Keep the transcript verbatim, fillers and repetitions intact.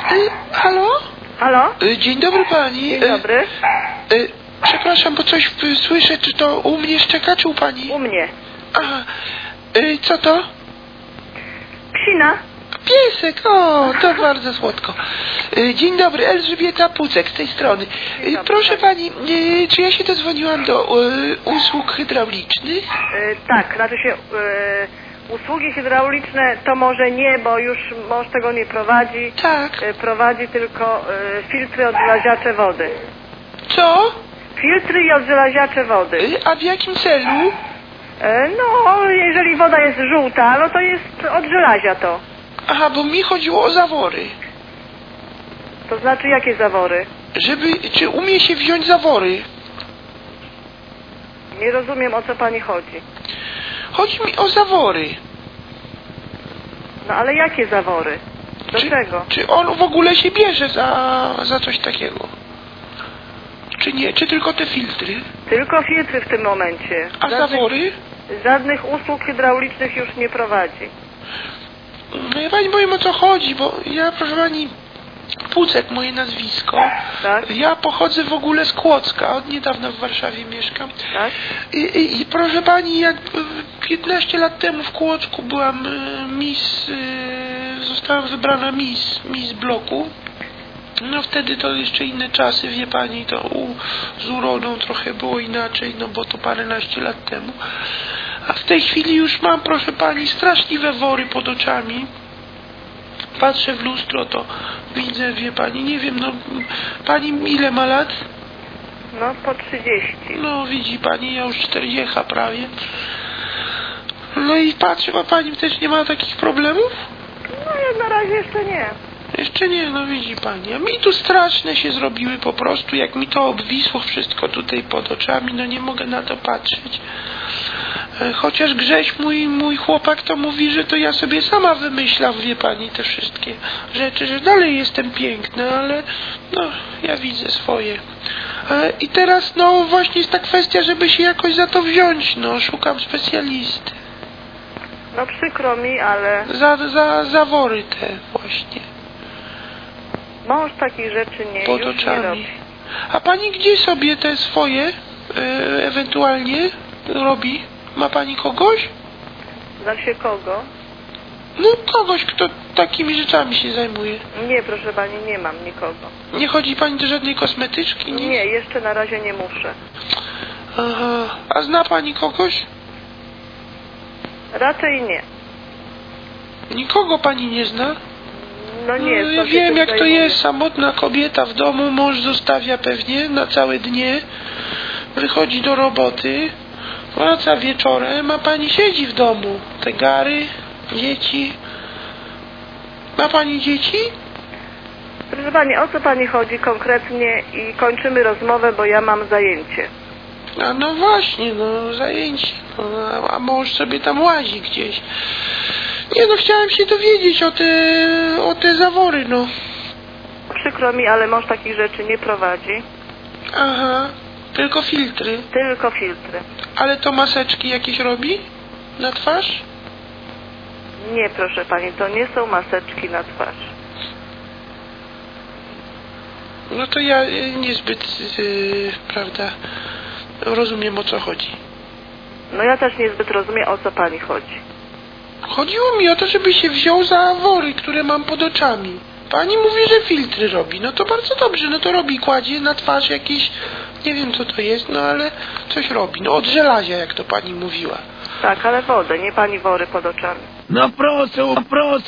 Y, halo? Halo? Y, dzień dobry pani. Dzień dobry. Y, y, przepraszam, bo coś y, słyszę, czy to u mnie szczeka, czy u pani? U mnie. Aha. Y, co to? Psina. Piesek, o, to bardzo słodko. Y, dzień dobry, Elżbieta Pucek z tej strony. Y, proszę pani, y, czy ja się dodzwoniłam do y, usług hydraulicznych? Y, tak, znaczy się y, usługi hydrauliczne to może nie, bo już mąż tego nie prowadzi. Tak. Y, prowadzi tylko y, filtry odżelaziacze wody. Co? Filtry i odżelaziacze wody. Y, a w jakim celu? Y, no, jeżeli woda jest żółta, no to jest od żelazia to. Aha, bo mi chodziło o zawory. To znaczy jakie zawory? Żeby, czy umie się wziąć zawory? Nie rozumiem, o co pani chodzi. Chodzi mi o zawory. No ale jakie zawory? Do czy, czego? Czy on w ogóle się bierze za, za coś takiego? Czy nie? Czy tylko te filtry? Tylko filtry w tym momencie. A Żadnych, zawory? Żadnych usług hydraulicznych już nie prowadzi. No ja pani powiem, o co chodzi, bo ja, proszę pani, Pucek moje nazwisko. Tak? Ja pochodzę w ogóle z Kłodzka, od niedawna w Warszawie mieszkam. Tak? I, i, i proszę pani, jak piętnaście lat temu w Kłodzku byłam miss, zostałam wybrana miss, miss bloku. No wtedy to jeszcze inne czasy, wie pani, to u, z urodą trochę było inaczej, no bo to paręnaście lat temu. A w tej chwili już mam, proszę pani, straszliwe wory pod oczami. Patrzę w lustro, to widzę, wie pani, nie wiem, no pani ile ma lat? No po trzydzieści. No widzi pani, ja już czterdzieści prawie. No i patrzę, a pani też nie ma takich problemów? No ja na razie jeszcze nie. Jeszcze nie, no widzi pani. A mi tu straszne się zrobiły po prostu, jak mi to obwisło wszystko tutaj pod oczami, no nie mogę na to patrzeć. Chociaż Grześ, mój, mój chłopak, to mówi, że to ja sobie sama wymyślam, wie pani, te wszystkie rzeczy, że dalej jestem piękna, ale no, ja widzę swoje. I teraz, no właśnie jest ta kwestia, żeby się jakoś za to wziąć, no, szukam specjalisty. No przykro mi, ale... Za, za zawory te właśnie. Mąż takich rzeczy nie, pod już oczami. nie robi. A pani gdzie sobie te swoje e, ewentualnie robi? Ma pani kogoś? Znam się kogo? No kogoś, kto takimi rzeczami się zajmuje. Nie, proszę pani, nie mam nikogo. Nie chodzi pani do żadnej kosmetyczki? Nie, nie jeszcze na razie nie muszę. Aha. A zna pani kogoś? Raczej nie. Nikogo pani nie zna? No nie. No, ja wiem, jak to jest, samotna kobieta w domu, mąż zostawia pewnie na całe dnie, wychodzi do roboty, wraca wieczorem, a pani siedzi w domu. Te gary, dzieci. Ma pani dzieci? Proszę pani, o co pani chodzi konkretnie i kończymy rozmowę, bo ja mam zajęcie. A no właśnie, no zajęcie. No, a mąż sobie tam łazi gdzieś. Nie no, chciałem się dowiedzieć o te, o te zawory, no. Przykro mi, ale mąż takich rzeczy nie prowadzi. Aha, tylko filtry. Tylko filtry. Ale to maseczki jakieś robi na twarz? Nie, proszę pani, to nie są maseczki na twarz. No to ja niezbyt, yy, prawda, rozumiem, o co chodzi. No ja też niezbyt rozumiem, o co pani chodzi. Chodziło mi o to, żeby się wziął za wory, które mam pod oczami. Pani mówi, że filtry robi. No to bardzo dobrze, no to robi, kładzie na twarz jakieś, nie wiem co to jest, no ale coś robi. No od żelazia, jak to pani mówiła. Tak, ale wodę, nie pani wory pod oczami. No proszę, proszę.